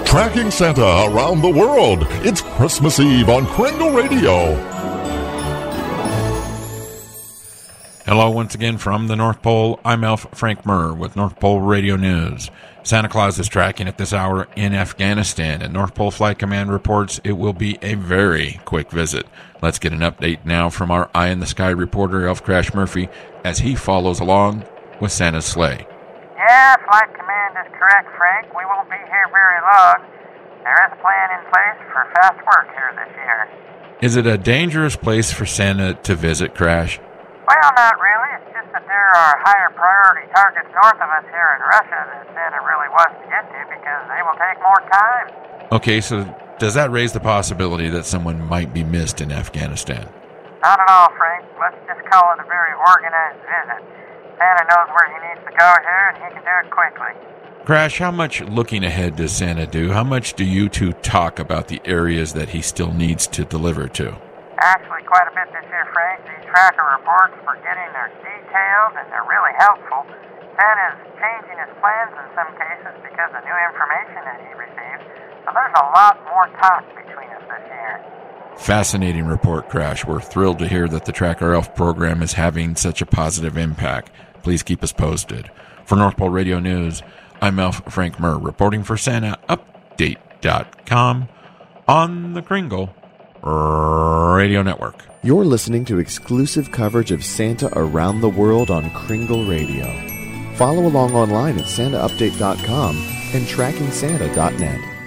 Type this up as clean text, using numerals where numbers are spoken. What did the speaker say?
Tracking Santa around the world. It's Christmas Eve on Kringle Radio. Hello once again from the North Pole. I'm Elf Frank Murr with North Pole Radio News. Santa Claus is tracking at this hour in Afghanistan, and North Pole Flight Command reports it will be a very quick visit. Let's get an update now from our Eye in the Sky reporter, Elf Crash Murphy, as he follows along with Santa's sleigh. Yeah, Flight Command is correct, Frank. We won't be here very long. There is a plan in place for fast work here this year. Is it a dangerous place for Santa to visit, Crash? Well, not really. It's just that there are higher priority targets north of us here in Russia that Santa really wants to get to because they will take more time. Okay, so does that raise the possibility that someone might be missed in Afghanistan? Not at all, Frank. Let's just call it a very organized visit. Santa knows where he needs to go here, and he can do it quickly. Crash, how much looking ahead does Santa do? How much do you two talk about the areas that he still needs to deliver to? Actually, quite a bit this year, Frank. These tracker reports for getting are detailed, and they're really helpful. Santa's changing his plans in some cases because of new information that he received, so there's a lot more talk between us this year. Fascinating report, Crash. We're thrilled to hear that the Tracker Elf program is having such a positive impact. Please keep us posted. For North Pole Radio News, I'm Elf Frank Murr, reporting for SantaUpdate.com on the Kringle Radio Network. You're listening to exclusive coverage of Santa around the world on Kringle Radio. Follow along online at SantaUpdate.com and TrackingSanta.net.